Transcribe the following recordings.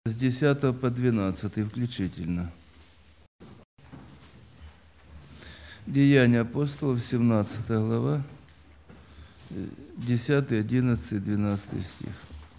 С 10 по 12 включительно. Деяния апостолов, 17 глава, 10, 11, 12 стих.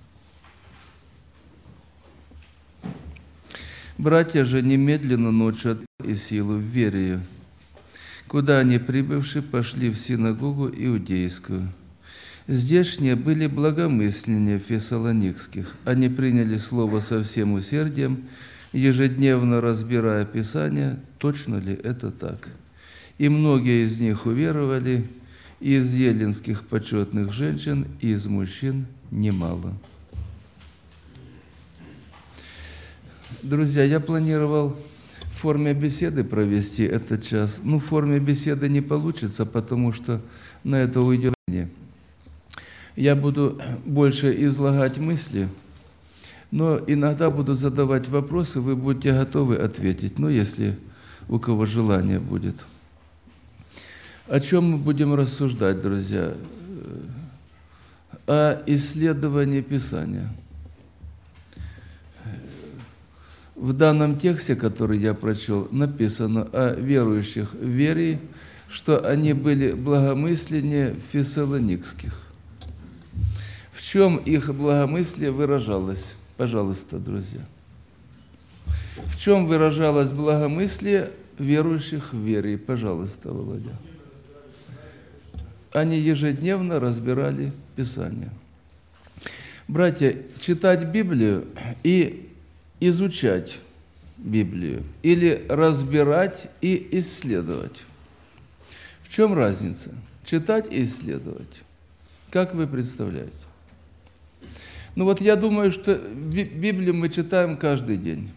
«Братья же немедленно ночью и силу в вере, куда они, прибывши, пошли в синагогу иудейскую. Здешние были благомысленнее фессалоникских. Они приняли слово со всем усердием, ежедневно разбирая Писание, точно ли это так. И многие из них уверовали, и из еллинских почетных женщин, и из мужчин немало». Друзья, я планировал в форме беседы провести этот час. В форме беседы не получится, потому что на это уйдет времени. Я буду больше излагать мысли, но иногда буду задавать вопросы, вы будете готовы ответить, если у кого желание будет. О чем мы будем рассуждать, друзья? О исследовании Писания. В данном тексте, который я прочел, написано о верующих в вере, что они были благомысленнее фессалоникских. В чем их благомыслие выражалось? Пожалуйста, друзья. В чем выражалось благомыслие верующих в вере? Пожалуйста, Володя. Они ежедневно разбирали Писание. Братья, читать Библию и изучать Библию или разбирать и исследовать. В чем разница? Читать и исследовать. Как вы представляете? Я думаю, что Библию мы читаем каждый день.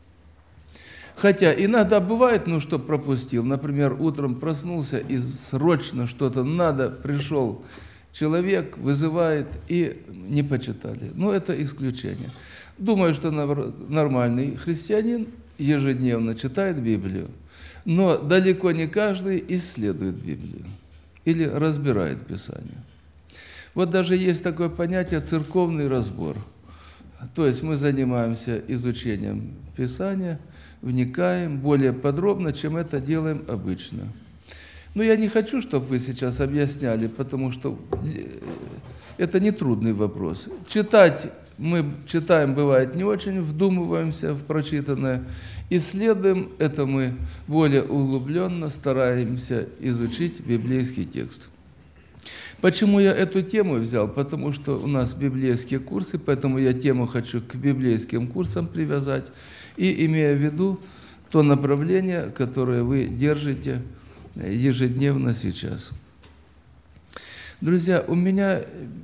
Хотя иногда бывает, что пропустил. Например, утром проснулся и срочно что-то надо, пришел человек, вызывает, и не почитали. Это исключение. Думаю, что нормальный христианин ежедневно читает Библию, но далеко не каждый исследует Библию или разбирает Писание. Даже есть такое понятие «церковный разбор». То есть мы занимаемся изучением Писания, вникаем более подробно, чем это делаем обычно. Но я не хочу, чтобы вы сейчас объясняли, потому что это не трудный вопрос. Читать мы читаем, бывает, не очень, вдумываемся в прочитанное, исследуем, это мы более углубленно стараемся изучить библейский текст. Почему я эту тему взял? Потому что у нас библейские курсы, поэтому я тему хочу к библейским курсам привязать, и имея в виду то направление, которое вы держите ежедневно сейчас. Друзья, у меня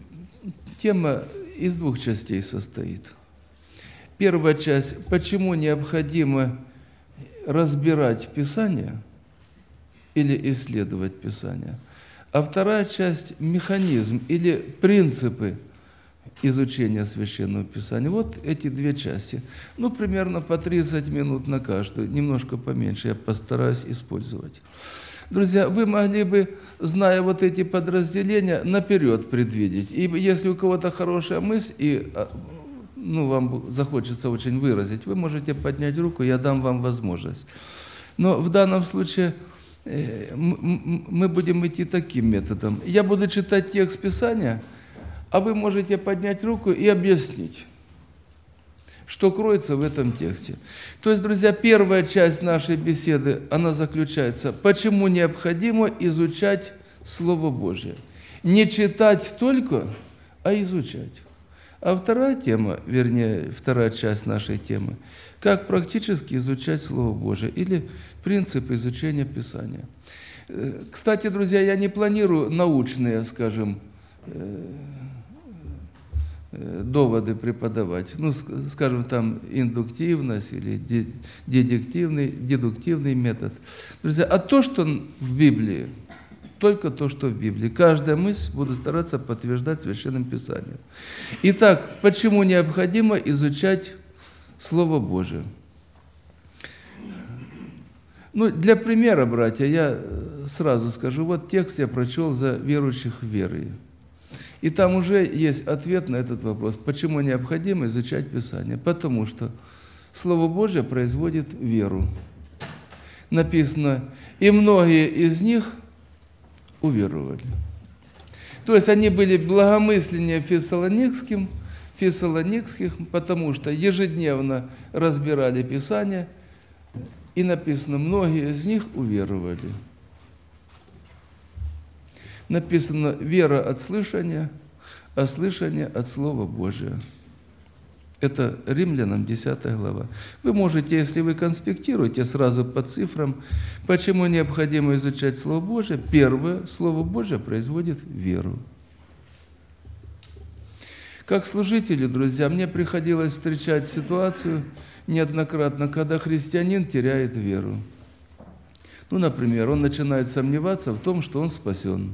тема из двух частей состоит. Первая часть – почему необходимо разбирать Писание или исследовать Писание. А вторая часть – механизм или принципы изучения Священного Писания. Эти две части. Примерно по 30 минут на каждую, немножко поменьше, я постараюсь использовать. Друзья, вы могли бы, зная эти подразделения, наперед предвидеть. И если у кого-то хорошая мысль, и вам захочется очень выразить, вы можете поднять руку, я дам вам возможность. Но в данном случае мы будем идти таким методом. Я буду читать текст Писания, а вы можете поднять руку и объяснить, что кроется в этом тексте. То есть, друзья, первая часть нашей беседы, она заключается, почему необходимо изучать Слово Божие. Не читать только, а изучать. А вторая тема, вторая часть нашей темы, как практически изучать Слово Божие или принцип изучения Писания. Кстати, друзья, я не планирую научные, доводы преподавать. Индуктивность или дедуктивный метод. Друзья, а то, что в Библии, только то, что в Библии. Каждая мысль буду стараться подтверждать Священным Писанием. Итак, почему необходимо изучать Слово Божие? Для примера, братья, я сразу скажу, текст я прочел за верующих в вере. И там уже есть ответ на этот вопрос, почему необходимо изучать Писание. Потому что Слово Божье производит веру. Написано, и многие из них уверовали. То есть они были благомысленнее фессалоникских, потому что ежедневно разбирали Писание, и написано, многие из них уверовали. Написано, вера от слышания, а слышание от Слова Божия. Это Римлянам 10 глава. Вы можете, если вы конспектируете, сразу по цифрам, почему необходимо изучать Слово Божие. Первое, Слово Божие производит веру. Как служители, друзья, мне приходилось встречать ситуацию неоднократно, когда христианин теряет веру. Ну, например, он начинает сомневаться в том, что он спасен.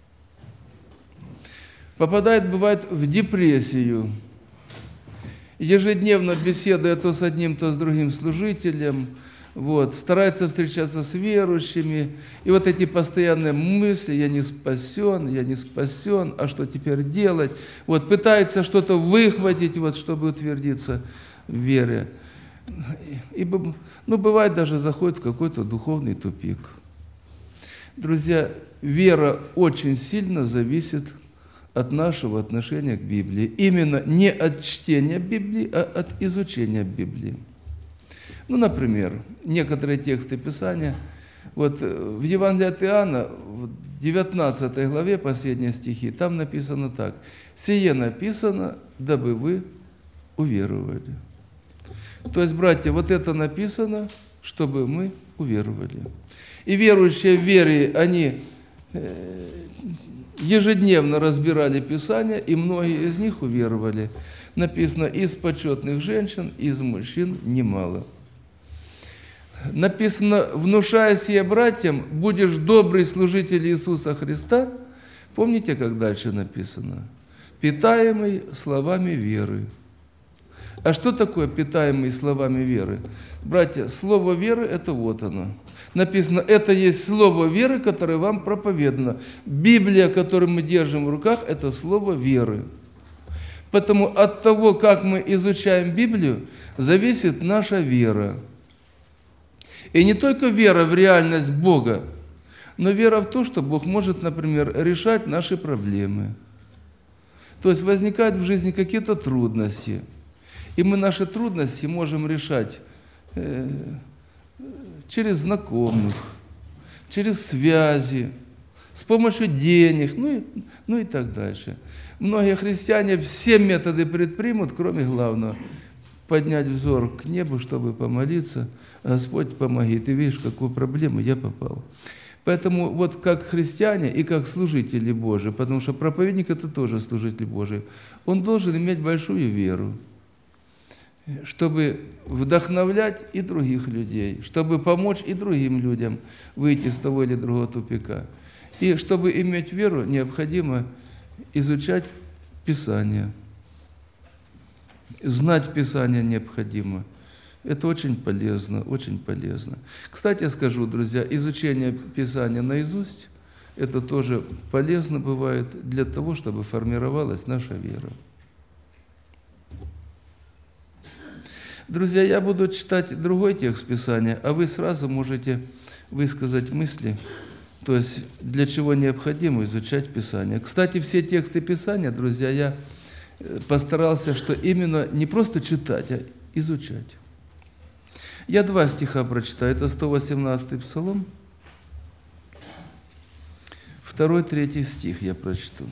Попадает, бывает, в депрессию. Ежедневно беседуя то с одним, то с другим служителем, старается встречаться с верующими. И вот эти постоянные мысли, я не спасен, а что теперь делать? Пытается что-то выхватить, чтобы утвердиться в вере. И, бывает, даже заходит в какой-то духовный тупик. Друзья, вера очень сильно зависит от нашего отношения к Библии. Именно не от чтения Библии, а от изучения Библии. Например, некоторые тексты Писания. В Евангелии от Иоанна, в 19 главе, последние стихи, там написано так. «Сие написано, дабы вы уверовали». То есть, братья, это написано, чтобы мы уверовали. И верующие в вере, они ежедневно разбирали Писание, и многие из них уверовали. Написано, из почетных женщин, из мужчин немало. Написано, внушая сие братьям, будешь добрый служитель Иисуса Христа. Помните, как дальше написано? Питаемый словами веры. А что такое питаемый словами веры? Братья, слово веры – это оно. Написано, это есть слово веры, которое вам проповедано. Библия, которую мы держим в руках, это слово веры. Поэтому от того, как мы изучаем Библию, зависит наша вера. И не только вера в реальность Бога, но вера в то, что Бог может, например, решать наши проблемы. То есть возникают в жизни какие-то трудности. И мы наши трудности можем решать через знакомых, через связи, с помощью денег, ну и так дальше. Многие христиане все методы предпримут, кроме главного – поднять взор к небу, чтобы помолиться. Господь, помоги, ты видишь, в какую проблему я попал. Поэтому как христиане и как служители Божии, потому что проповедник – это тоже служитель Божий, он должен иметь большую веру, чтобы вдохновлять и других людей, чтобы помочь и другим людям выйти с того или другого тупика. И чтобы иметь веру, необходимо изучать Писание. Знать Писание необходимо. Это очень полезно, очень полезно. Кстати, скажу, друзья, изучение Писания наизусть, это тоже полезно бывает для того, чтобы формировалась наша вера. Друзья, я буду читать другой текст Писания, а вы сразу можете высказать мысли, то есть для чего необходимо изучать Писание. Кстати, все тексты Писания, друзья, я постарался, что именно не просто читать, а изучать. Я 2 стиха прочитаю. Это 118-й Псалом, 2-3 стих я прочту.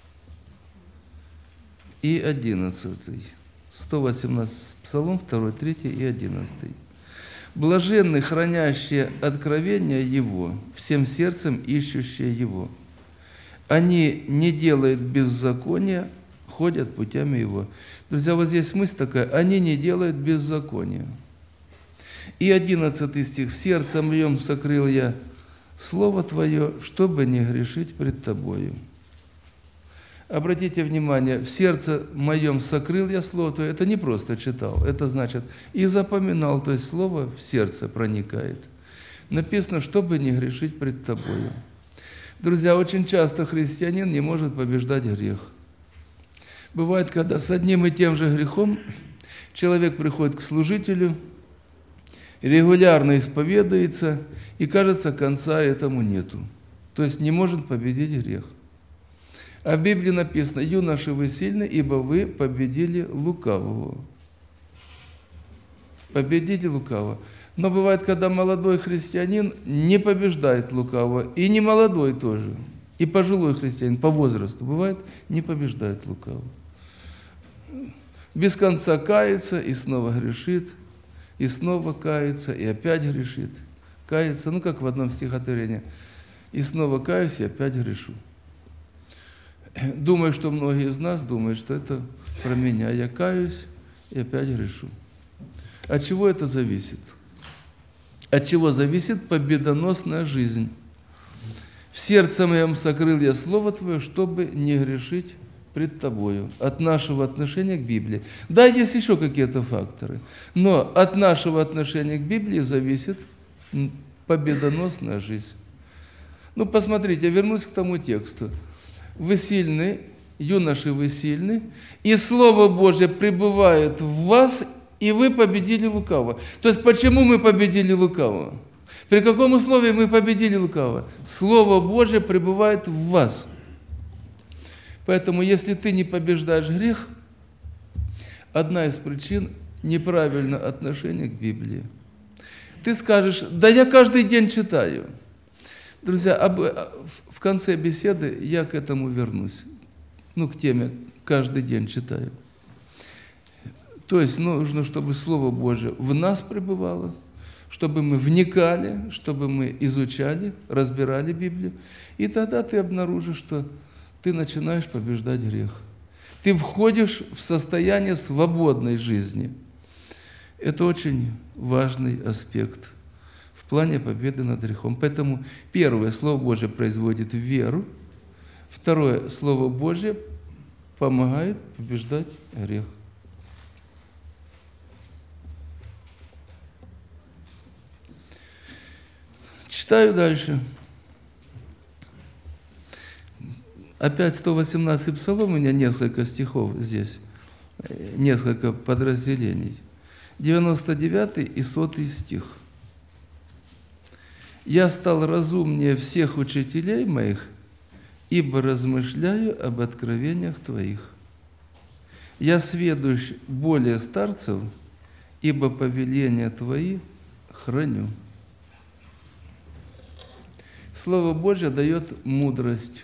И 11-й. 118 Псалом, 2, 3 и 11. «Блаженны, хранящие откровения Его, всем сердцем ищущие Его. Они не делают беззакония, ходят путями Его». Друзья, здесь мысль такая: они не делают беззакония. И 11 стих. «В сердце моем сокрыл я Слово Твое, чтобы не грешить пред Тобою». Обратите внимание, в сердце моем сокрыл я Слово Твое, это не просто читал, это значит и запоминал, то есть Слово в сердце проникает. Написано, чтобы не грешить пред Тобою. Друзья, очень часто христианин не может побеждать грех. Бывает, когда с одним и тем же грехом человек приходит к служителю, регулярно исповедуется, и, кажется, конца этому нету. То есть не может победить грех. А в Библии написано: «Юноши, вы сильны, ибо вы победили лукавого». Победили лукавого. Но бывает, когда молодой христианин не побеждает лукавого, и не молодой тоже, и пожилой христианин по возрасту, бывает, не побеждает лукавого. Без конца кается и снова грешит, и снова кается, и опять грешит. Кается, ну как в одном стихотворении: «И снова каюсь, и опять грешу». Думаю, что многие из нас думают, что это про меня. Я каюсь и опять грешу. От чего это зависит? От чего зависит победоносная жизнь? «В сердце моем сокрыл я Слово Твое, чтобы не грешить пред Тобою». От нашего отношения к Библии. Да, есть еще какие-то факторы, но от нашего отношения к Библии зависит победоносная жизнь. Ну, посмотрите, я вернусь к тому тексту. «Вы сильны, юноши, вы сильны, и Слово Божье пребывает в вас, и вы победили лукавого». То есть, почему мы победили лукавого? При каком условии мы победили лукавого? Слово Божье пребывает в вас. Поэтому, если ты не побеждаешь грех, одна из причин – неправильное отношение к Библии. Ты скажешь: да я каждый день читаю. Друзья, в конце беседы я к этому вернусь. К теме «каждый день читаю». То есть нужно, чтобы Слово Божие в нас пребывало, чтобы мы вникали, чтобы мы изучали, разбирали Библию. И тогда ты обнаружишь, что ты начинаешь побеждать грех. Ты входишь в состояние свободной жизни. Это очень важный аспект в плане победы над грехом. Поэтому первое, Слово Божие производит веру. Второе, Слово Божие помогает побеждать грех. Читаю дальше. Опять 118-й псалом, у меня несколько стихов здесь, несколько подразделений. 99-й и 100-й стих. «Я стал разумнее всех учителей моих, ибо размышляю об откровениях Твоих. Я сведущ более старцев, ибо повеления Твои храню». Слово Божье дает мудрость.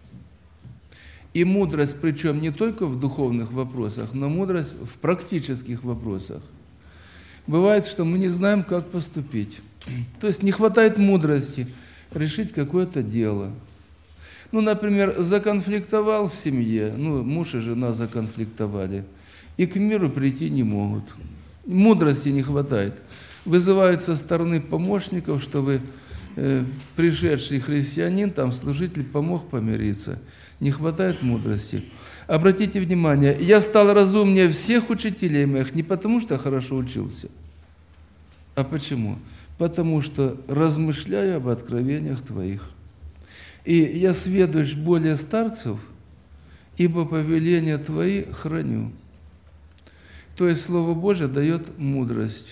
И мудрость, причем не только в духовных вопросах, но мудрость в практических вопросах. Бывает, что мы не знаем, как поступить. То есть не хватает мудрости решить какое-то дело. Например, законфликтовал в семье, муж и жена законфликтовали, и к миру прийти не могут. Мудрости не хватает. Вызывают со стороны помощников, чтобы пришедший христианин, служитель, помог помириться. Не хватает мудрости. Обратите внимание, я стал разумнее всех учителей моих не потому, что хорошо учился, а почему? Потому что размышляю об откровениях Твоих. И я сведущ более старцев, ибо повеления Твои храню. То есть Слово Божие дает мудрость.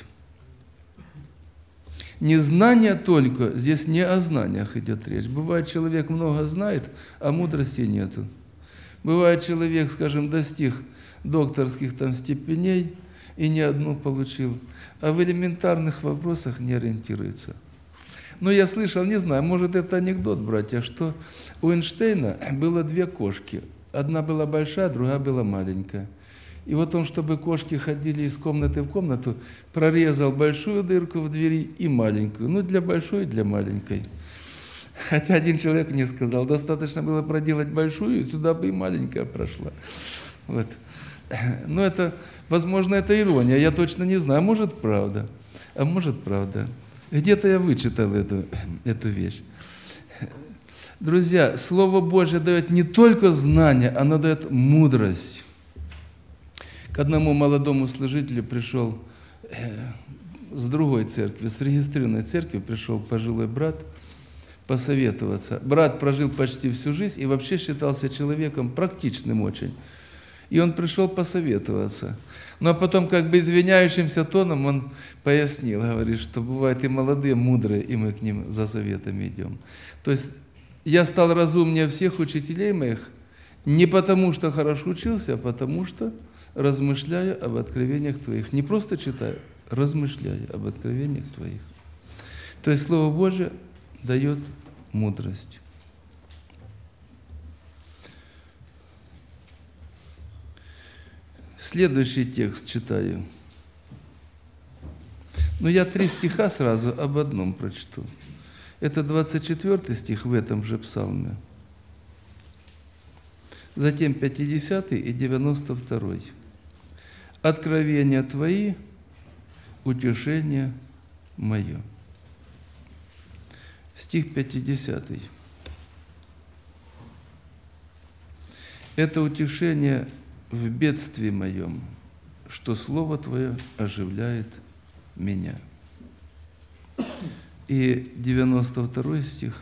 Не знание только, здесь не о знаниях идет речь. Бывает, человек много знает, а мудрости нету. Бывает, человек, скажем, достиг докторских степеней и ни одну получил, а в элементарных вопросах не ориентируется. Я слышал, не знаю, может это анекдот, братья, что у Эйнштейна было две кошки. Одна была большая, другая была маленькая. И вот он, чтобы кошки ходили из комнаты в комнату, прорезал большую дырку в двери и маленькую. Для большой и для маленькой. Хотя один человек мне сказал, достаточно было проделать большую, и туда бы и маленькая прошла. Вот. Возможно, это ирония, я точно не знаю. Может, правда. А может, правда. Где-то я вычитал эту вещь. Друзья, Слово Божье дает не только знание, оно дает мудрость. К одному молодому служителю пришел с другой церкви, с регистрированной церкви, пришел пожилой брат посоветоваться. Брат прожил почти всю жизнь и вообще считался человеком практичным очень. И он пришел посоветоваться. Но потом, как бы извиняющимся тоном, он пояснил, говорит, что бывают и молодые, мудрые, и мы к ним за советами идем. То есть я стал разумнее всех учителей моих не потому, что хорошо учился, а потому что размышляю об откровениях Твоих. Не просто читаю, размышляю об откровениях Твоих. То есть Слово Божие дает мудрость. Следующий текст читаю. Но я 3 стиха сразу об одном прочту. Это 24 стих в этом же псалме. Затем 50 и 92. «Откровения Твои, утешение мое». Стих 50. «Это утешение в бедствии моем, что Слово Твое оживляет меня». И 92 стих.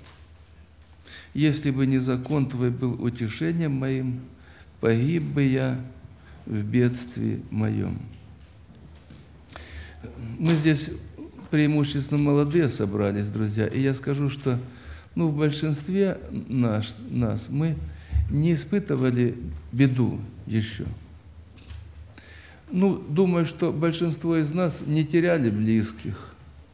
«Если бы не закон Твой был утешением моим, погиб бы я в бедствии моем». Мы здесь преимущественно молодые собрались, друзья, и я скажу, что в большинстве нас мы не испытывали беду еще. Думаю, что большинство из нас не теряли близких,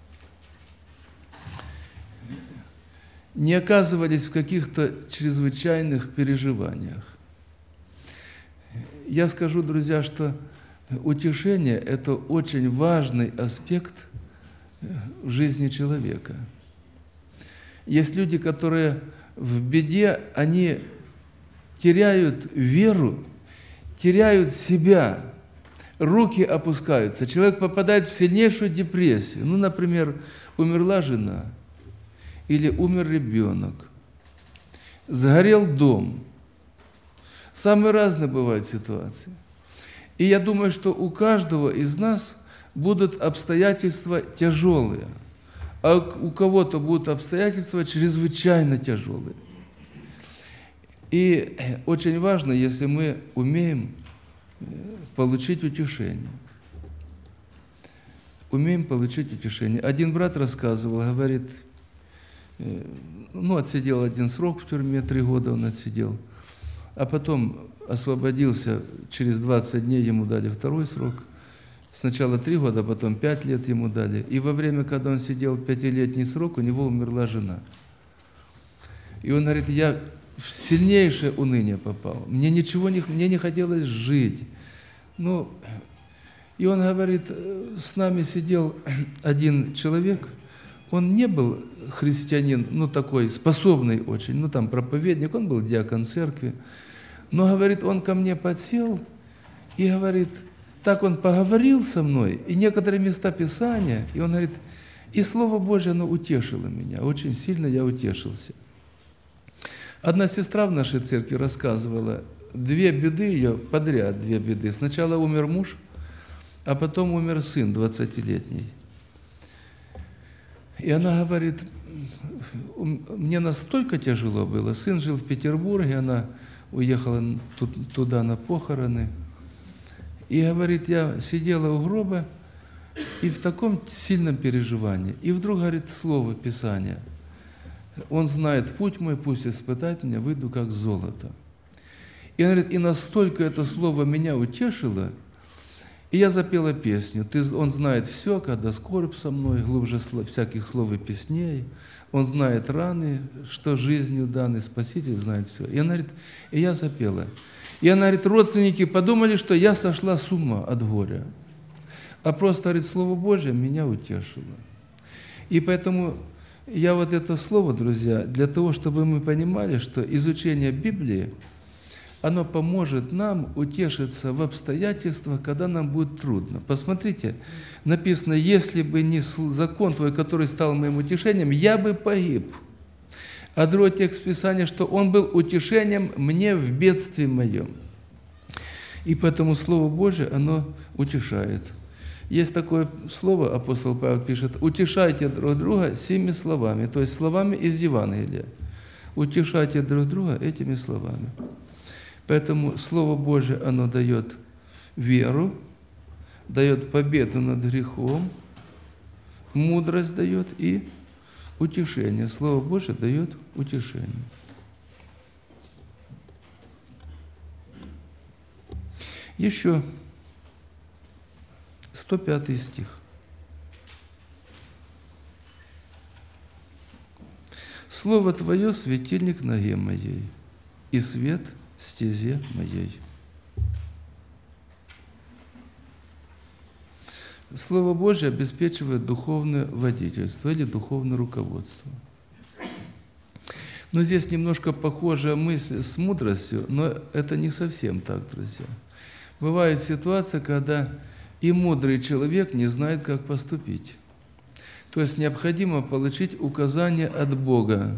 не оказывались в каких-то чрезвычайных переживаниях. Я скажу, друзья, что утешение – это очень важный аспект в жизни человека. Есть люди, которые в беде, они теряют веру, теряют себя, руки опускаются. Человек попадает в сильнейшую депрессию. Например, умерла жена, или умер ребенок, сгорел дом. Самые разные бывают ситуации. И я думаю, что у каждого из нас будут обстоятельства тяжелые, а у кого-то будут обстоятельства чрезвычайно тяжелые. И очень важно, если мы умеем получить утешение. Умеем получить утешение. Один брат рассказывал, говорит, отсидел один срок в тюрьме, 3 года он отсидел, а потом освободился, через 20 дней ему дали 2-й срок. Сначала 3 года, а потом 5 лет ему дали. И во время, когда он сидел 5-летний срок, у него умерла жена. И он говорит, я в сильнейшее уныние попал. Мне не хотелось жить. И он говорит, с нами сидел один человек, он не был христианин, такой способный очень, проповедник, он был диакон церкви. Но, говорит, он ко мне подсел и говорит, так он поговорил со мной, и некоторые места Писания, и он говорит, и Слово Божие, оно утешило меня, очень сильно я утешился. Одна сестра в нашей церкви рассказывала, 2 беды ее, подряд 2 беды. Сначала умер муж, а потом умер сын 20-летний. И она говорит, мне настолько тяжело было. Сын жил в Петербурге, она уехала туда на похороны. И говорит, я сидела у гроба и в таком сильном переживании. И вдруг, говорит, слово Писания. Он знает путь мой, пусть испытает меня, выйду как золото. И он говорит, и настолько это слово меня утешило, и я запела песню. Он знает все, когда скорбь со мной, глубже всяких слов и песней. Он знает раны, что жизнью данный Спаситель знает все. И она говорит, и я запела. И она говорит, родственники подумали, что я сошла с ума от горя. А просто, говорит, Слово Божие меня утешило. И поэтому я это слово, друзья, для того, чтобы мы понимали, что изучение Библии, оно поможет нам утешиться в обстоятельствах, когда нам будет трудно. Посмотрите, написано, если бы не закон Твой, который стал моим утешением, я бы погиб. А другой текст Писания, что он был утешением мне в бедствии моем. И поэтому Слово Божие, оно утешает. Есть такое слово, апостол Павел пишет, утешайте друг друга сими словами, то есть словами из Евангелия. Утешайте друг друга этими словами. Поэтому Слово Божие, оно дает веру, дает победу над грехом, мудрость дает и утешение. Слово Божие дает утешение. Еще 105 стих. Слово Твое — светильник ноге моей, и свет стезе моей. Слово Божье обеспечивает духовное водительство или духовное руководство. Но здесь немножко похожая мысль с мудростью, но это не совсем так, друзья. Бывает ситуация, когда и мудрый человек не знает, как поступить. То есть необходимо получить указания от Бога.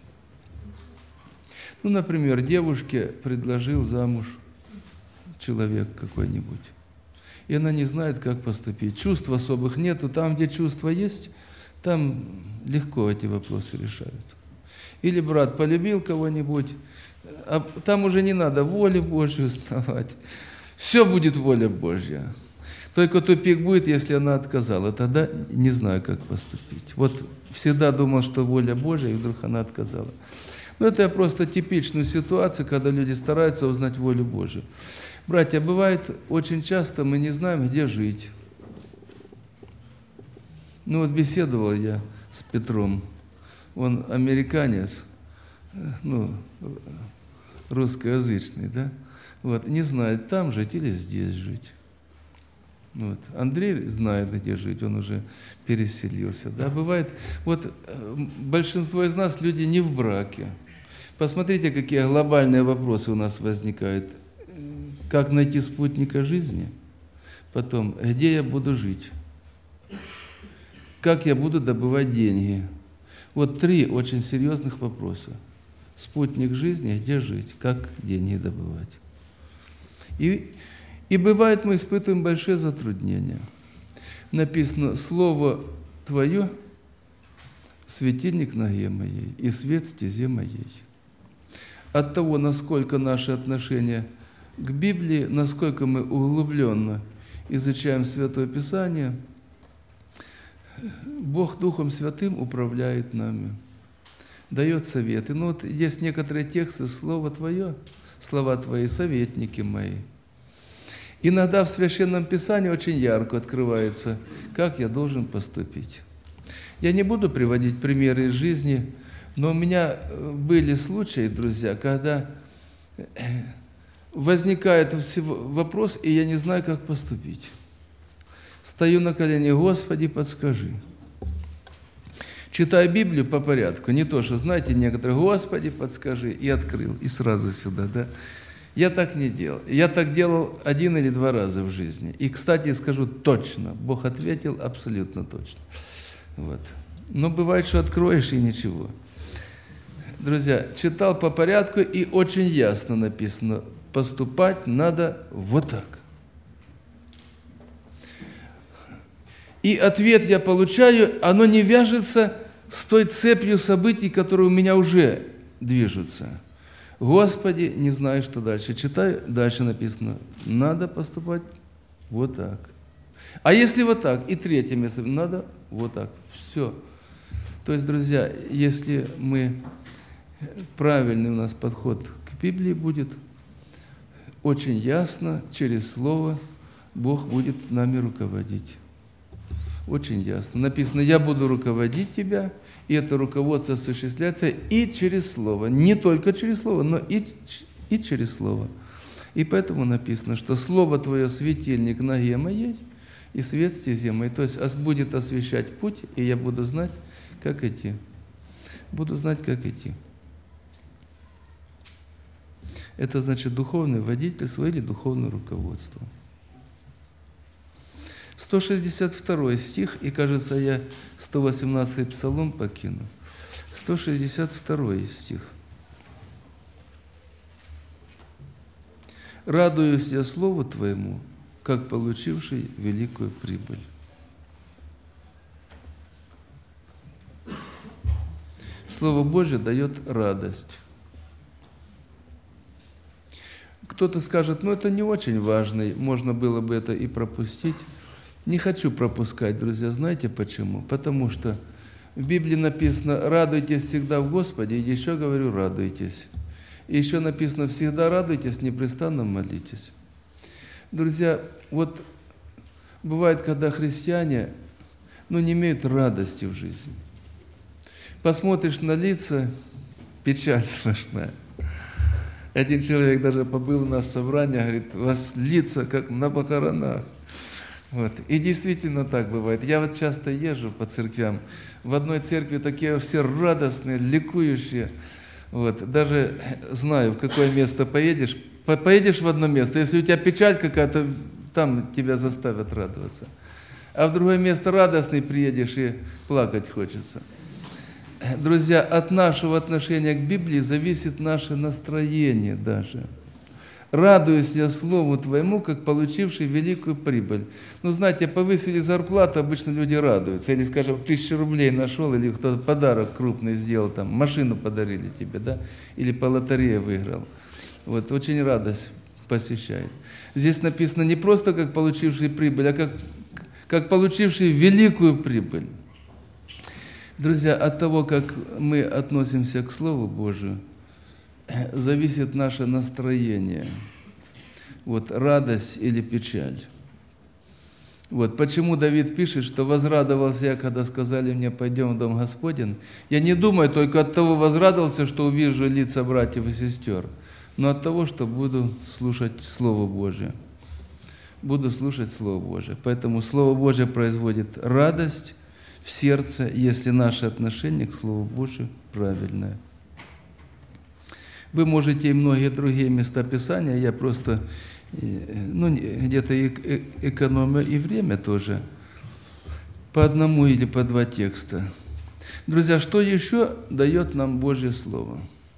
Ну, например, девушке предложил замуж человек какой-нибудь, и она не знает, как поступить. Чувств особых нету. Там, где чувства есть, там легко эти вопросы решают. Или брат полюбил кого-нибудь, а там уже не надо воле Божью узнавать. Все будет воля Божья. Только тупик будет, если она отказала. Тогда не знаю, как поступить. Вот всегда думал, что воля Божья, и вдруг она отказала. Но это просто типичную ситуацию, когда люди стараются узнать волю Божью. Братья, бывает, очень часто мы не знаем, где жить. Ну вот беседовал я с Петром. Он американец, ну, русскоязычный, да? Вот, не знает, там жить или здесь жить. Вот. Андрей знает, где жить, он уже переселился. Да? Бывает, вот большинство из нас люди не в браке. Посмотрите, какие глобальные вопросы у нас возникают. Как найти спутника жизни? Потом, где я буду жить? Как я буду добывать деньги? Вот 3 очень серьезных вопроса. Спутник жизни, где жить? Как деньги добывать? И бывает, мы испытываем большие затруднения. Написано: «Слово Твое — светильник ноге моей, и свет стезе моей». От того, насколько наши отношения к Библии, насколько мы углубленно изучаем Святое Писание, Бог Духом Святым управляет нами, дает советы. Но вот есть некоторые тексты: «Слово Твое, слова Твои, советники мои». Иногда в Священном Писании очень ярко открывается, как я должен поступить. Я не буду приводить примеры из жизни, но у меня были случаи, друзья, когда возникает вопрос, и я не знаю, как поступить. Стою на колени: Господи, подскажи. Читаю Библию по порядку, не то, что, знаете, некоторые: Господи, подскажи, и открыл, и сразу сюда, да. Я так не делал. Я так делал 1 или 2 раза в жизни. И, кстати, скажу точно, Бог ответил абсолютно точно. Вот. Но бывает, что откроешь и ничего. Друзья, читал по порядку, и очень ясно написано: поступать надо вот так. И ответ я получаю, оно не вяжется с той цепью событий, которые у меня уже движутся. Господи, не знаю, что дальше. Читаю, дальше написано: надо поступать вот так. А если вот так? И 3 место: надо вот так. Все. То есть, друзья, если правильный у нас подход к Библии будет, очень ясно, через Слово Бог будет нами руководить. Очень ясно. Написано: я буду руководить тебя, и это руководство осуществляется и через Слово. Не только через Слово, но и через Слово. И поэтому написано, что Слово Твое — светильник ноге моей, и свет стезе моей. То есть будет освещать путь, и я буду знать, как идти. Буду знать, как идти. Это значит духовное водительство или духовное руководство. 162 стих, и, кажется, я 118 Псалом покину. 162 стих. «Радуюсь я Слову Твоему, как получивший великую прибыль». Слово Божье дает радость. Кто-то скажет, ну это не очень важно, можно было бы это и пропустить. Не хочу пропускать, друзья, знаете почему? Потому что в Библии написано «радуйтесь всегда в Господе», и еще говорю «радуйтесь». И еще написано «всегда радуйтесь, непрестанно молитесь». Друзья, вот бывает, когда христиане не имеют радости в жизни. Посмотришь на лица, печаль сплошная. Один человек даже побыл у нас в собрании, говорит, у вас лица как на похоронах. Вот. И действительно так бывает. Я вот часто езжу по церквям. В одной церкви такие все радостные, ликующие. Вот. Даже знаю, в какое место поедешь. Поедешь в одно место, если у тебя печаль какая-то, там тебя заставят радоваться. А в другое место радостный приедешь и плакать хочется. Друзья, от нашего отношения к Библии зависит наше настроение даже. «Радуюсь я Слову Твоему, как получивший великую прибыль». Знаете, повысили зарплату, обычно люди радуются. Или, скажем, 1000 рублей нашел, или кто-то подарок крупный сделал, там, машину подарили тебе, да? Или по лотерее выиграл. Вот, очень радость посещает. Здесь написано не просто как получивший прибыль, а как получивший великую прибыль. Друзья, от того, как мы относимся к Слову Божию, зависит наше настроение. Вот, радость или печаль. Вот, почему Давид пишет, что «возрадовался я, когда сказали мне, пойдем в дом Господень». Я не думаю только от того возрадовался, что увижу лица братьев и сестер, но от того, что буду слушать Слово Божие. Буду слушать Слово Божие. Поэтому Слово Божие производит радость в сердце, если наше отношение к Слову Божию правильное. Вы можете и многие другие места Писания, я просто где-то экономлю и время тоже, по одному или по два текста. Друзья, что еще дает нам Божье Слово?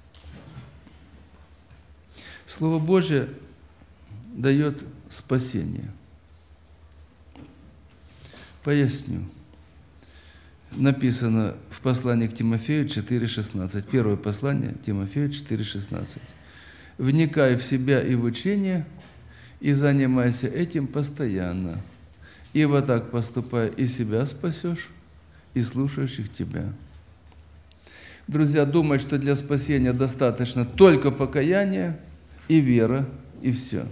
Слово Божье дает спасение. Поясню. Написано в послании к Тимофею 4,16. Первое послание Тимофею 4,16. «Вникай в себя и в учение, и занимайся этим постоянно, ибо так поступая и себя спасешь, и слушающих тебя». Друзья, думать, что для спасения достаточно только покаяние и вера, и все.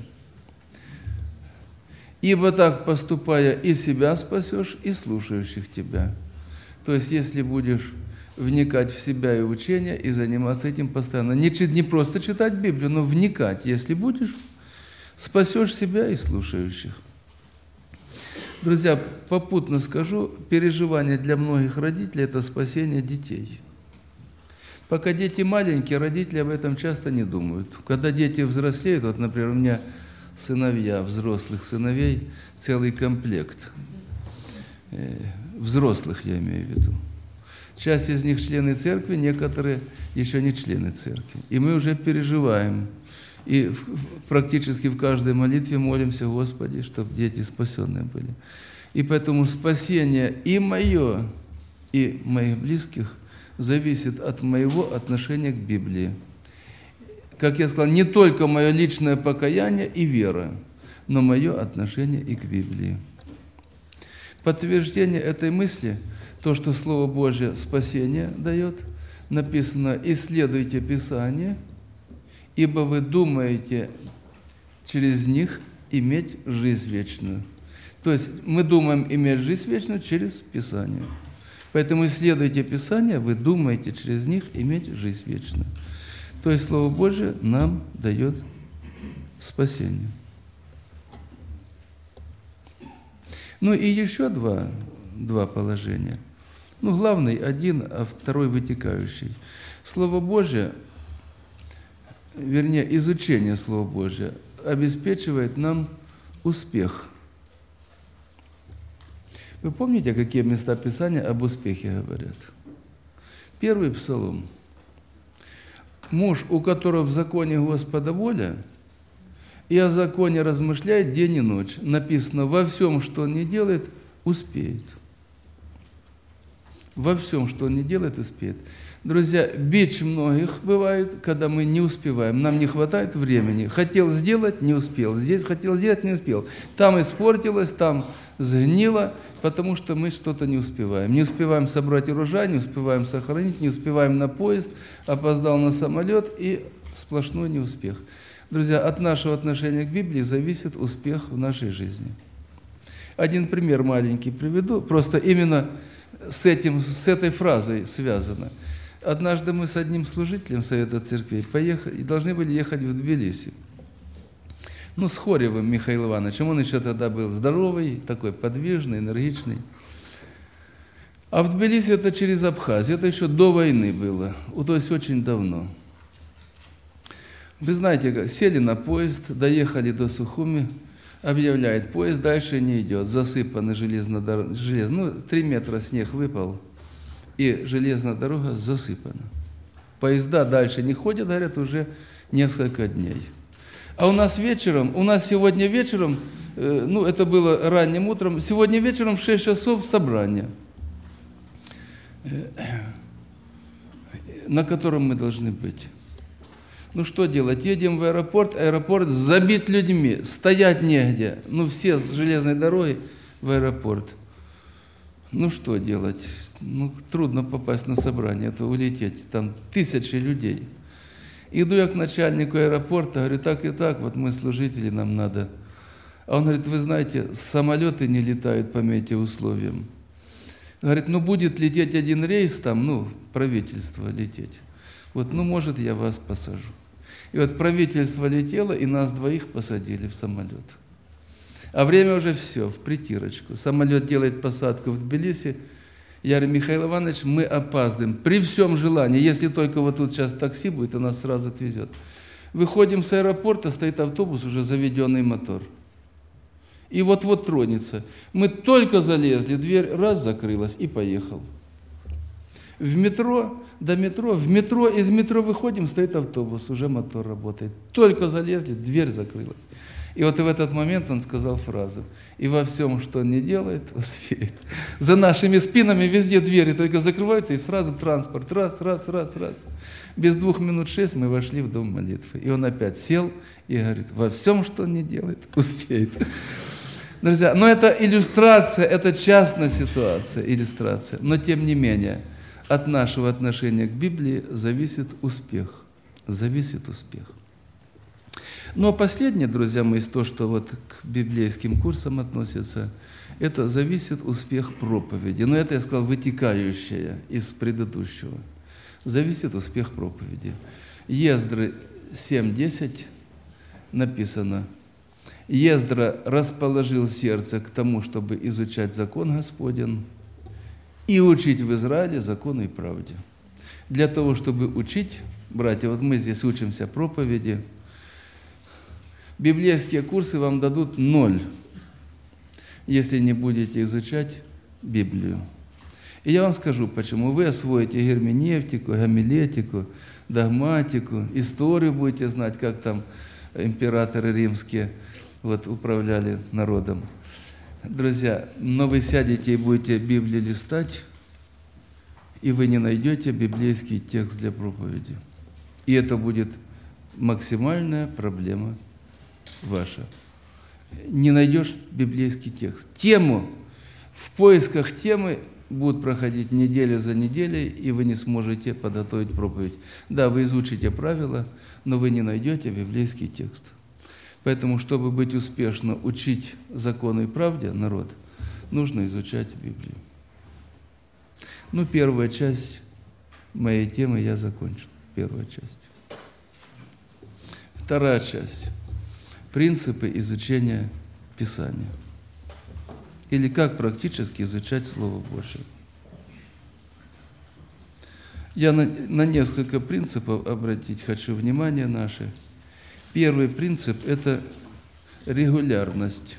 «Ибо так поступая и себя спасешь, и слушающих тебя». То есть, если будешь вникать в себя и в учение, и заниматься этим постоянно, не просто читать Библию, но вникать, если будешь, спасешь себя и слушающих. Друзья, попутно скажу, переживание для многих родителей – это спасение детей. Пока дети маленькие, родители об этом часто не думают. Когда дети взрослеют, вот, например, у меня сыновья, взрослых сыновей, целый комплект. Взрослых я имею в виду. Часть из них члены церкви, некоторые еще не члены церкви. И мы уже переживаем. И практически в каждой молитве молимся, Господи, чтобы дети спасенные были. И поэтому спасение и мое, и моих близких зависит от моего отношения к Библии. Как я сказал, не только мое личное покаяние и вера, но мое отношение и к Библии. Подтверждение этой мысли, то, что Слово Божье спасение дает, написано «Исследуйте Писание, ибо вы думаете через них иметь жизнь вечную». То есть мы думаем иметь жизнь вечную через Писание. Поэтому исследуйте Писание, вы думаете через них иметь жизнь вечную. То есть Слово Божье нам дает спасение. И еще два положения. Главный один, а второй вытекающий. Слово Божье, вернее, изучение Слова Божьего обеспечивает нам успех. Вы помните, какие места Писания об успехе говорят? Первый Псалом. «Муж, у которого в законе Господа воля, и о законе размышляет день и ночь». Написано, во всем, что он не делает, успеет. Во всем, что он не делает, успеет. Друзья, бич многих бывает, когда мы не успеваем, нам не хватает времени. Хотел сделать, не успел. Здесь хотел сделать, не успел. Там испортилось, там сгнило, потому что мы что-то не успеваем. Не успеваем собрать урожай, не успеваем сохранить, не успеваем на поезд, опоздал на самолет и сплошной неуспех. Друзья, от нашего отношения к Библии зависит успех в нашей жизни. Один пример маленький приведу, просто именно с этой фразой связано. Однажды мы с одним служителем Совета Церквей поехали и должны были ехать в Тбилиси. С Хоревым Михаилом Ивановичем. Он еще тогда был здоровый, такой подвижный, энергичный. А в Тбилиси это через Абхазию. Это еще до войны было, то есть очень давно. Вы знаете, сели на поезд, доехали до Сухуми, объявляет, поезд дальше не идет, засыпаны железно, 3 метра снег выпал, и железная дорога засыпана. Поезда дальше не ходят, говорят, уже несколько дней. А у нас сегодня вечером, это было ранним утром, сегодня вечером в 6 часов собрание, на котором мы должны быть. Что делать? Едем в аэропорт забит людьми, стоять негде. Все с железной дороги в аэропорт. Что делать? Трудно попасть на собрание, это улететь, там тысячи людей. Иду я к начальнику аэропорта, говорю, так и так, вот мы служители, нам надо. А он говорит, вы знаете, самолеты не летают по метеоусловиям. Говорит, будет лететь один рейс, там, правительство лететь. Может, я вас посажу. И правительство летело, и нас двоих посадили в самолет. А время уже все, в притирочку. Самолет делает посадку в Тбилиси. Я говорю, Михаил Иванович, мы опаздываем. При всем желании, если только тут сейчас такси будет, и нас сразу отвезет. Выходим с аэропорта, стоит автобус, уже заведенный мотор. И вот-вот тронется. Мы только залезли, дверь раз закрылась, и поехал. Из метро выходим, стоит автобус, уже мотор работает. Только залезли, дверь закрылась. И в этот момент он сказал фразу: «И во всем, что он не делает, успеет». За нашими спинами везде двери только закрываются, и сразу транспорт. Раз. Без 2 минут 6 мы вошли в дом молитвы. И он опять сел и говорит: во всем, что он не делает, успеет. Друзья, это иллюстрация, это частная ситуация, иллюстрация. Но тем не менее, от нашего отношения к Библии зависит успех. Но последнее, друзья мои, из того, что к библейским курсам относится, это зависит успех проповеди. Но это, я сказал, вытекающее из предыдущего. Зависит успех проповеди. Ездры 7:10 написано: «Ездра расположил сердце к тому, чтобы изучать закон Господень и учить в Израиле закону и правде». Для того, чтобы учить, братья, мы здесь учимся проповеди, библейские курсы вам дадут 0, если не будете изучать Библию. И я вам скажу, почему. Вы освоите герменевтику, гомилетику, догматику, историю будете знать, как там императоры римские управляли народом. Друзья, но вы сядете и будете Библию листать, и вы не найдете библейский текст для проповеди. И это будет максимальная проблема ваша. Не найдешь библейский текст. В поисках темы будут проходить неделя за неделей, и вы не сможете подготовить проповедь. Да, вы изучите правила, но вы не найдете библейский текст. Поэтому, чтобы быть успешно, учить закону и правде народ, нужно изучать Библию. Первая часть моей темы я закончил. Первая часть. Вторая часть. Принципы изучения Писания. Или как практически изучать Слово Божие. Я на несколько принципов обратить хочу внимание наше. Первый принцип – это регулярность.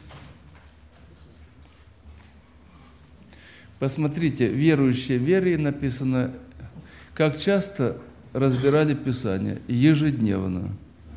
Посмотрите, верующие вере написано, как часто разбирали Писание. Ежедневно.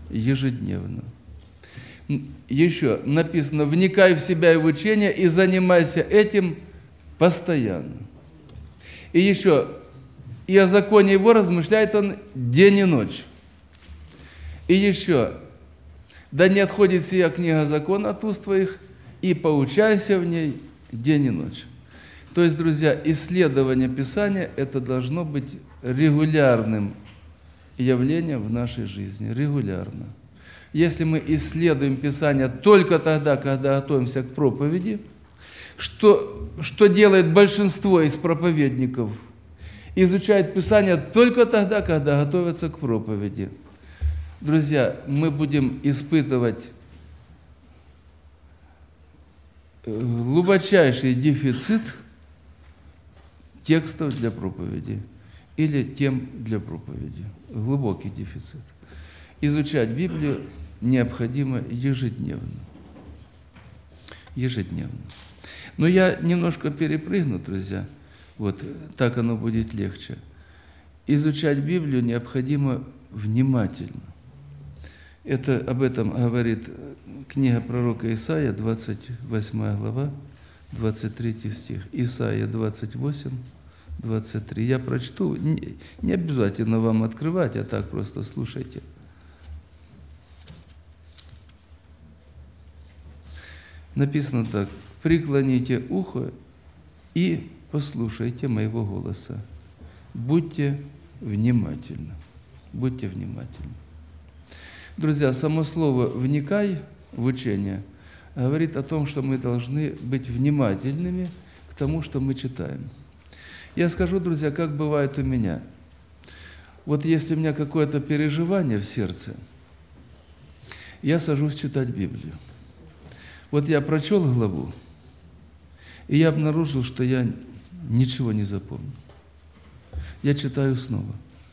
Еще написано, вникай в себя и в учение, и занимайся этим постоянно. И еще и о законе Его размышляет он день и ночь. И еще, да не отходит сия книга закона от уст твоих, и поучайся в ней день и ночь. То есть, друзья, исследование Писания – это должно быть регулярным явлением в нашей жизни, регулярно. Если мы исследуем Писание только тогда, когда готовимся к проповеди, что делает большинство из проповедников? Изучают Писание только тогда, когда готовятся к проповеди. Друзья, мы будем испытывать глубочайший дефицит текстов для проповеди или тем для проповеди. Глубокий дефицит. Изучать Библию необходимо ежедневно. Ежедневно. Но я немножко перепрыгну, друзья, вот так оно будет легче. Изучать Библию необходимо внимательно. Об этом говорит книга пророка Исаия, 28 глава, 23 стих. Исаия 28, 23. Я прочту, не обязательно вам открывать, а так просто слушайте. Написано так: «Преклоните ухо и послушайте моего голоса. Будьте внимательны». Будьте внимательны. Друзья, само слово «вникай» в учение говорит о том, что мы должны быть внимательными к тому, что мы читаем. Я скажу, друзья, как бывает у меня. Вот если у меня какое-то переживание в сердце, я сажусь читать Библию. Вот я прочел главу, и я обнаружил, что я ничего не запомнил. Я читаю снова.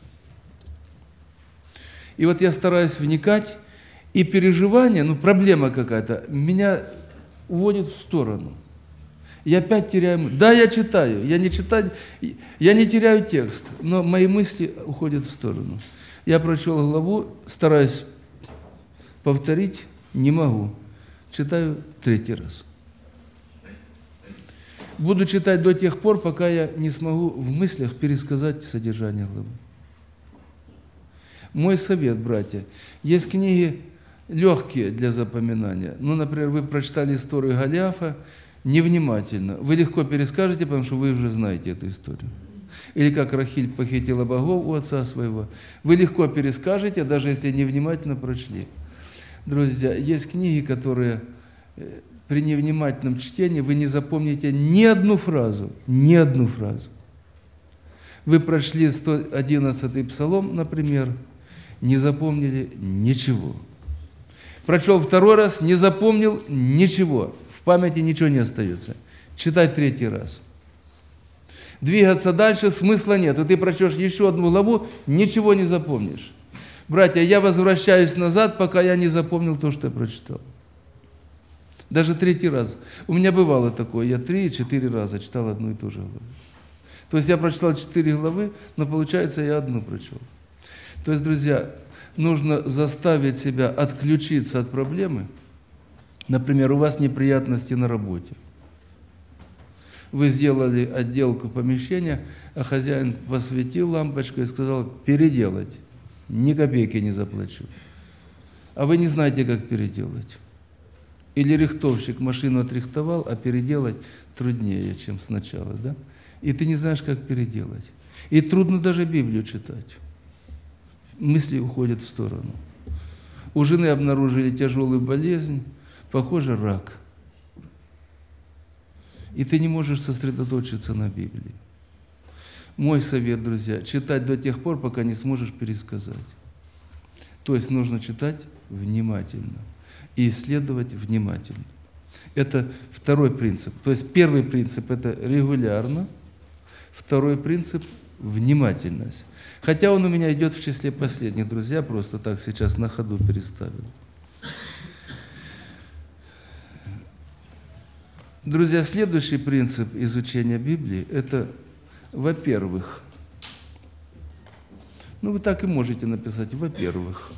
И вот я стараюсь вникать, и переживание, проблема какая-то, меня уводит в сторону. Я опять теряю... Да, я читаю, я не теряю текст, но мои мысли уходят в сторону. Я прочел главу, стараюсь повторить, не могу. Читаю 3-й раз. Буду читать до тех пор, пока я не смогу в мыслях пересказать содержание главы. Мой совет, братья, есть книги легкие для запоминания. Например, вы прочитали историю Голиафа невнимательно. Вы легко перескажете, потому что вы уже знаете эту историю. Или как Рахиль похитила богов у отца своего. Вы легко перескажете, даже если невнимательно прочли. Друзья, есть книги, которые при невнимательном чтении вы не запомните ни одну фразу, ни одну фразу. Вы прочли 111-й псалом, например, не запомнили ничего. Прочел 2-й раз, не запомнил ничего. В памяти ничего не остается. Читай 3-й раз. Двигаться дальше смысла нет. Ты прочтешь еще одну главу, ничего не запомнишь. Братья, я возвращаюсь назад, пока я не запомнил то, что я прочитал. Даже 3-й раз. У меня бывало такое, я 3-4 раза читал одну и ту же главу. То есть я прочитал 4 главы, но получается я одну прочел. То есть, друзья, нужно заставить себя отключиться от проблемы. Например, у вас неприятности на работе. Вы сделали отделку помещения, а хозяин посветил лампочку и сказал: переделать. Ни копейки не заплачу. А вы не знаете, как переделать. Или рихтовщик машину отрихтовал, а переделать труднее, чем сначала, да? И ты не знаешь, как переделать. И трудно даже Библию читать. Мысли уходят в сторону. У жены обнаружили тяжелую болезнь, похоже, рак. И ты не можешь сосредоточиться на Библии. Мой совет, друзья, читать до тех пор, пока не сможешь пересказать. То есть нужно читать внимательно и исследовать внимательно. Это 2-й принцип. То есть 1-й принцип – это регулярно, 2-й принцип – внимательность. Хотя он у меня идет в числе последних, друзья, просто так сейчас на ходу переставил. Друзья, следующий принцип изучения Библии – это, во-первых, вы так и можете написать, во-первых,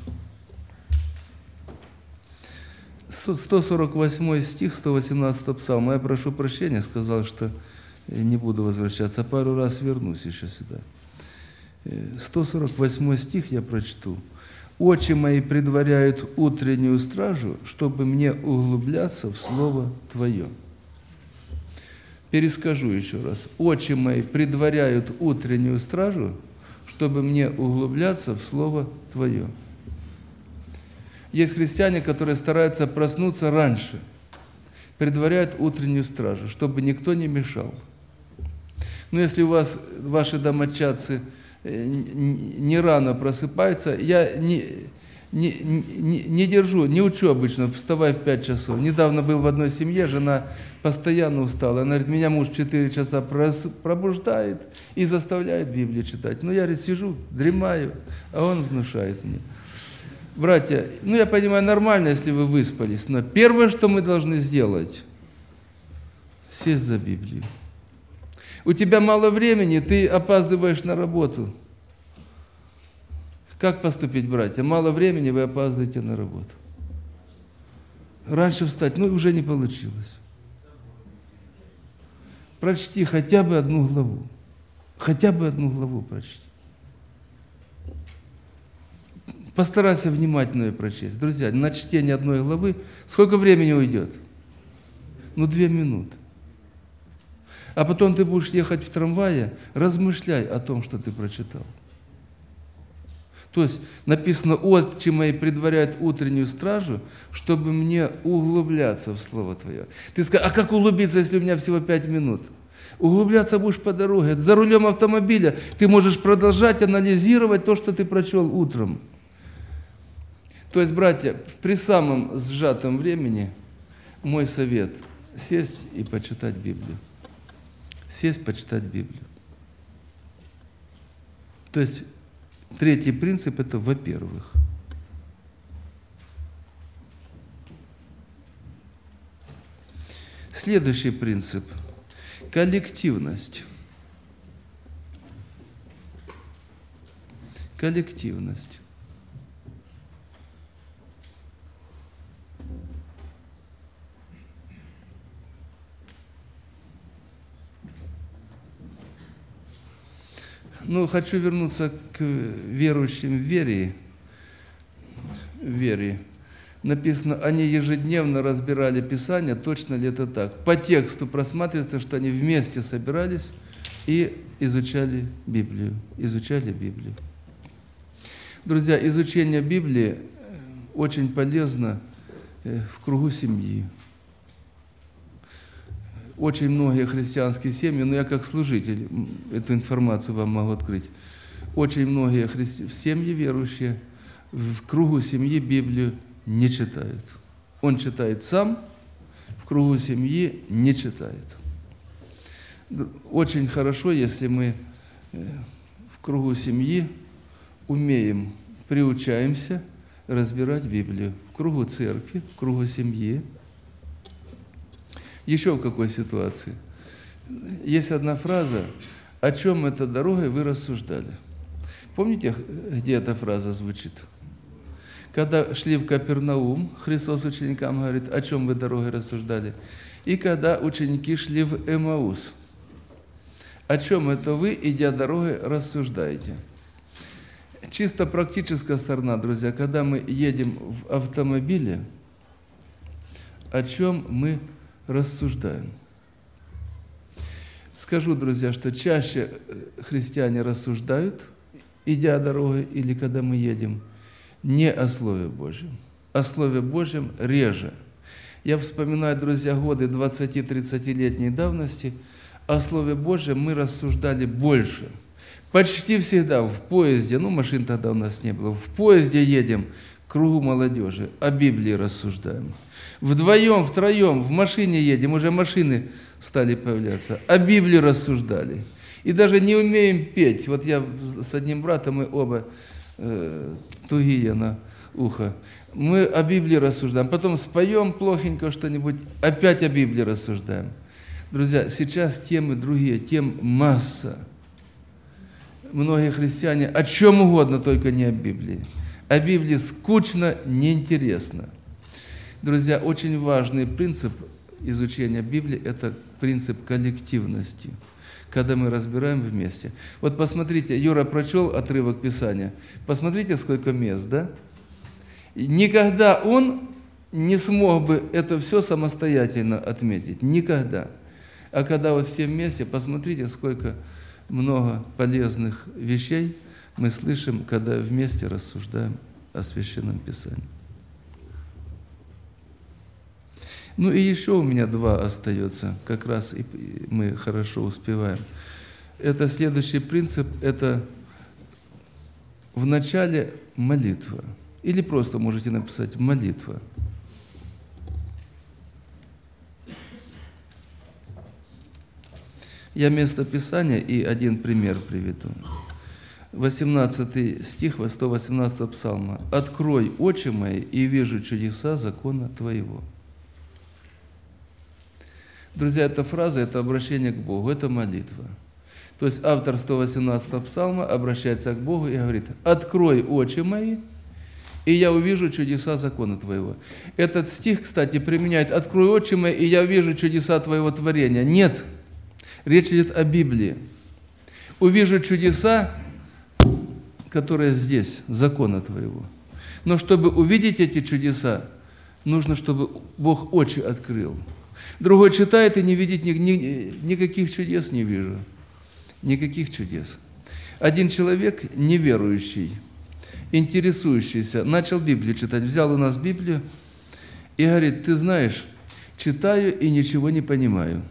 148 стих 118 псалма. Я прошу прощения, сказал, что не буду возвращаться, пару раз вернусь еще сюда. 148 стих я прочту. «Очи мои предваряют утреннюю стражу, чтобы мне углубляться в Слово Твое». Перескажу еще раз. «Очи мои предваряют утреннюю стражу, чтобы мне углубляться в Слово Твое». Есть христиане, которые стараются проснуться раньше, предваряют утреннюю стражу, чтобы никто не мешал. Но если у вас ваши домочадцы не рано просыпаются, я не держу, не учу обычно, вставай в 5 часов. Недавно был в одной семье, жена постоянно устала. Она говорит, меня муж в 4 часа пробуждает и заставляет Библию читать. Ну, я, говорит, сижу, дремаю, а он внушает мне. Братья, ну, я понимаю, нормально, если вы выспались, но первое, что мы должны сделать, сесть за Библию. У тебя мало времени, ты опаздываешь на работу. Как поступить, братья? Мало времени, вы опаздываете на работу. Раньше встать, ну, уже не получилось. Прочти хотя бы одну главу. Хотя бы одну главу прочти. Постарайся внимательно ее прочесть. Друзья, на чтение одной главы сколько времени уйдет? Ну, 2 минуты. А потом ты будешь ехать в трамвае, размышляй о том, что ты прочитал. То есть написано, «Очи мои предваряют утреннюю стражу, чтобы мне углубляться в Слово Твое». Ты скажешь, а как углубиться, если у меня всего 5 минут? Углубляться будешь по дороге. За рулем автомобиля ты можешь продолжать анализировать то, что ты прочел утром. То есть, братья, при самом сжатом времени мой совет – сесть и почитать Библию. Сесть, почитать Библию. То есть, третий принцип – это во-первых. Следующий принцип – коллективность. Коллективность. Ну, хочу вернуться к верующим в вере. Написано, они ежедневно разбирали Писание, точно ли это так. По тексту просматривается, что они вместе собирались и изучали Библию. Друзья, изучение Библии очень полезно в кругу семьи. Очень многие христианские семьи, но я как служитель эту информацию вам могу открыть. Очень многие семьи верующие в кругу семьи Библию не читают. Он читает сам, в кругу семьи не читает. Очень хорошо, если мы в кругу семьи умеем, приучаемся разбирать Библию. В кругу церкви, в кругу семьи. Еще в какой ситуации? Есть одна фраза, о чем этой дорогой вы рассуждали. Помните, где эта фраза звучит? Когда шли в Капернаум, Христос ученикам говорит, о чем вы дорогой рассуждали. И когда ученики шли в Эмаус, о чем это вы, идя дорогой, рассуждаете? Чисто практическая сторона, друзья, когда мы едем в автомобиле, о чем мы рассуждаем. Скажу, друзья, что чаще христиане рассуждают, идя дорогой или когда мы едем, не о Слове Божьем. О Слове Божьем реже. Я вспоминаю, друзья, годы 20-30-летней давности, о Слове Божьем мы рассуждали больше. Почти всегда в поезде, ну машин тогда у нас не было, в поезде едем, к кругу молодежи, о Библии рассуждаем. Вдвоем, втроем, в машине едем, уже машины стали появляться, о Библии рассуждали. И даже не умеем петь. Вот я с одним братом, мы оба тугие на ухо. Мы о Библии рассуждаем, потом споем плохенько что-нибудь, опять о Библии рассуждаем. Друзья, сейчас темы другие, тем масса. Многие христиане о чем угодно, только не о Библии. О Библии скучно, неинтересно. Друзья, очень важный принцип изучения Библии – это принцип коллективности. когда мы разбираем вместе. Вот посмотрите, Юра прочел отрывок Писания. Посмотрите, сколько мест, да? И никогда он не смог бы это все самостоятельно отметить. Никогда. А когда вот все вместе, посмотрите, сколько много полезных вещей мы слышим, когда вместе рассуждаем о Священном Писании. Ну и еще у меня 2 остается, как раз и мы хорошо успеваем. Это следующий принцип, это в начале молитва. Или просто можете написать молитва. Я место Писания и один пример приведу. 18 стих 118 псалма. «Открой очи мои, и вижу чудеса закона Твоего». Друзья, эта фраза – это обращение к Богу, это молитва. То есть автор 118 псалма обращается к Богу и говорит: «Открой очи мои, и я увижу чудеса закона Твоего». Этот стих, кстати, применяет «Открой очи мои, и я увижу чудеса Твоего творения». Нет, речь идет о Библии. «Увижу чудеса, которые здесь, закона Твоего». Но чтобы увидеть эти чудеса, нужно, чтобы Бог очи открыл. Другой читает и не видит никаких чудес, не вижу. Никаких чудес. Один человек, неверующий, интересующийся, начал Библию читать, взял у нас Библию и говорит: ты знаешь, читаю и ничего не понимаю.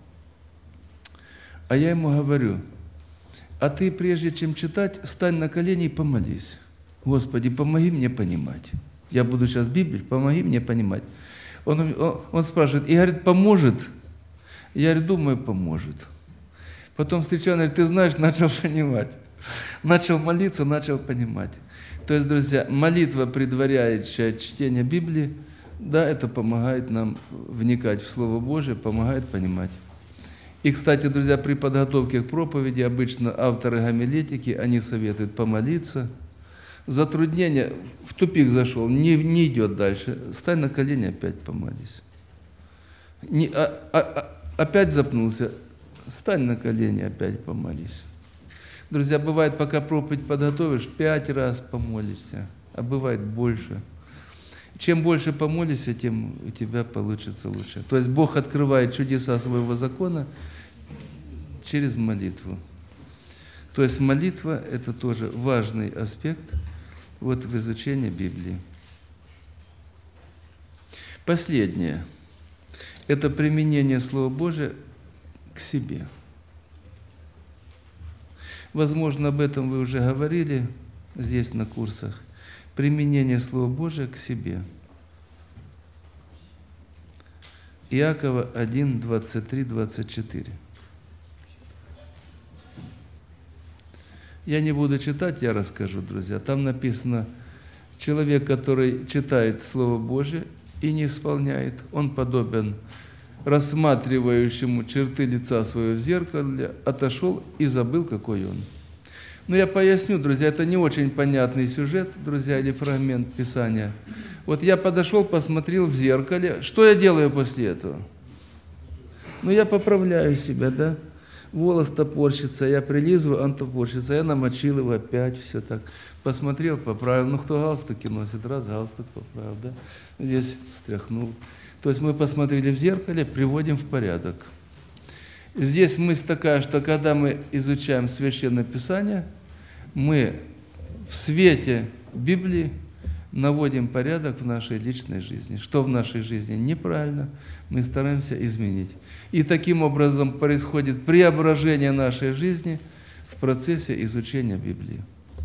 А я ему говорю: а ты, прежде чем читать, стань на колени и помолись. Господи, помоги мне понимать. Я буду сейчас Библию, помоги мне понимать. Он спрашивает, и говорит: поможет? Я говорю: думаю, поможет. Потом встречаю, он говорит: ты знаешь, начал понимать. Начал молиться, начал понимать. То есть, друзья, молитва, предваряющая чтение Библии, да, это помогает нам вникать в Слово Божие, помогает понимать. И, кстати, друзья, при подготовке к проповеди обычно авторы гомилетики, они советуют помолиться. Затруднение, в тупик зашел, не идет дальше, стань на колени, опять помолись. Опять запнулся, стань на колени, опять помолись. Друзья, бывает, пока проповедь подготовишь, 5 раз помолишься, а бывает больше. Чем больше помолишься, тем у тебя получится лучше. То есть Бог открывает чудеса своего закона через молитву. То есть молитва – это тоже важный аспект вот в изучении Библии. Последнее – это применение Слова Божия к себе. Возможно, об этом вы уже говорили здесь на курсах. Применение Слова Божия к себе. Иакова 1, 23, 24. Я не буду читать, я расскажу, друзья. Там написано: человек, который читает Слово Божие и не исполняет, он подобен рассматривающему черты лица своего в зеркале, отошел и забыл, какой он. Но я поясню, друзья, это не очень понятный сюжет, друзья, или фрагмент Писания. Вот я подошел, посмотрел в зеркале. Что я делаю после этого? Ну, я поправляю себя, да? Волос топорщится, я прилизываю, он топорщится. Я намочил его опять, все так. Посмотрел, поправил. Ну, кто галстуки носит, раз галстук поправил, да? Здесь встряхнул. То есть мы посмотрели в зеркале, приводим в порядок. Здесь мысль такая, что когда мы изучаем Священное Писание, мы в свете Библии наводим порядок в нашей личной жизни. Что в нашей жизни неправильно, мы стараемся изменить. И таким образом происходит преображение нашей жизни в процессе изучения Библии.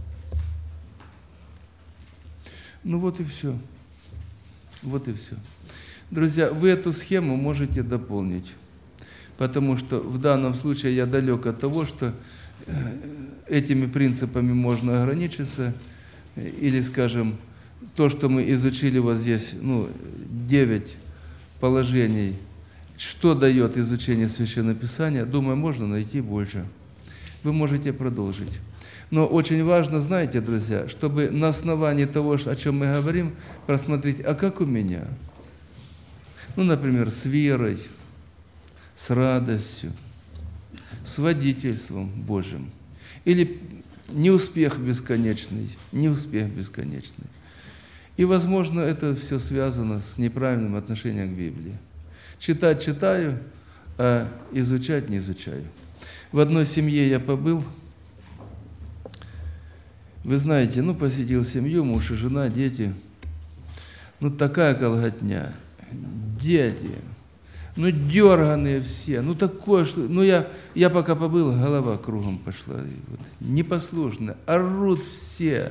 Ну вот и все. Вот и все. Друзья, вы эту схему можете дополнить, потому что в данном случае я далек от того, что этими принципами можно ограничиться, или, скажем, то, что мы изучили вот здесь, 9 положений, что дает изучение Священного Писания, думаю, можно найти больше. Вы можете продолжить. Но очень важно, знаете, друзья, чтобы на основании того, о чем мы говорим, просмотреть, а как у меня? Например, с верой, с радостью, с водительством Божьим. Или неуспех бесконечный, неуспех бесконечный. И, возможно, это все связано с неправильным отношением к Библии. Читать читаю, а изучать не изучаю. В одной семье я побыл. Вы знаете, посетил семью, муж и жена, дети. Такая колготня. Дети. Дерганые все. Такое, что... я пока побыл, голова кругом пошла. Непослушные. Орут все.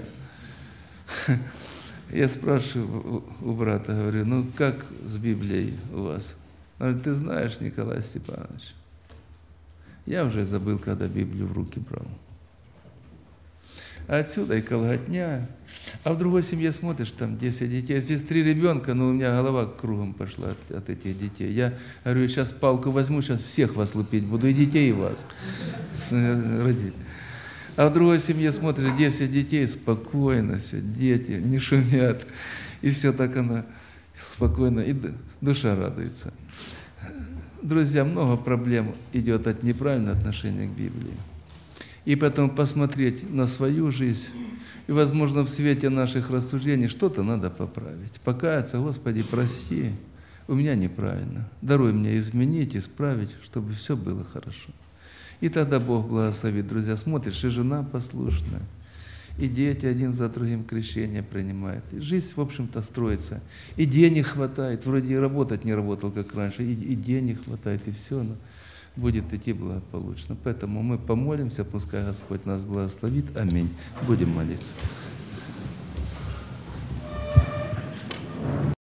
Я спрашиваю у брата, говорю, как с Библией у вас? Он говорит, ты знаешь, Николай Степанович, я уже забыл, когда Библию в руки брал. А отсюда и колготня. А в другой семье смотришь, там 10 детей, здесь 3 ребенка, но у меня голова кругом пошла от этих детей. Я говорю, сейчас палку возьму, сейчас всех вас лупить буду, и детей, и вас. А в другой семье смотришь, 10 детей, спокойно все, дети не шумят. И все так оно спокойно, и душа радуется. Друзья, много проблем идет от неправильного отношения к Библии. И потом посмотреть на свою жизнь, и, возможно, в свете наших рассуждений что-то надо поправить. Покаяться, Господи, прости, у меня неправильно. Даруй мне изменить, исправить, чтобы все было хорошо. И тогда Бог благословит. Друзья, смотришь, и жена послушная, и дети один за другим крещение принимают. И жизнь, в общем-то, строится. И денег хватает, вроде и работать не работал, как раньше, и денег хватает, и все, но будет идти благополучно. Поэтому мы помолимся, пускай Господь нас благословит. Аминь. Будем молиться.